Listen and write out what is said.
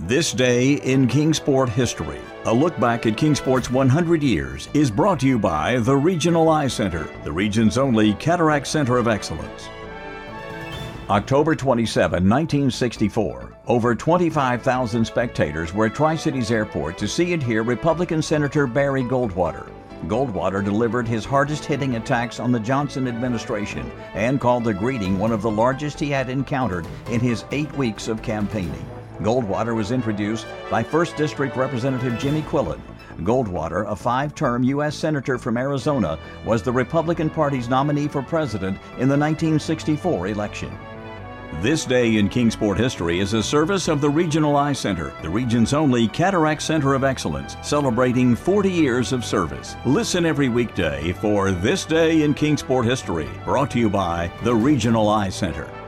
This Day in Kingsport History. A look back at Kingsport's 100 years is brought to you by the Regional Eye Center, the region's only cataract center of excellence. October 27, 1964, over 25,000 spectators were at Tri-Cities Airport to see and hear Republican Senator Barry Goldwater. Goldwater delivered his hardest-hitting attacks on the Johnson administration and called the greeting one of the largest he had encountered in his 8 weeks of campaigning. Goldwater was introduced by 1st District Representative Jimmy Quillen. Goldwater, a 5-term U.S. Senator from Arizona, was the Republican Party's nominee for president in the 1964 election. This Day in Kingsport History is a service of the Regional Eye Center, the region's only cataract center of excellence, celebrating 40 years of service. Listen every weekday for This Day in Kingsport History, brought to you by the Regional Eye Center.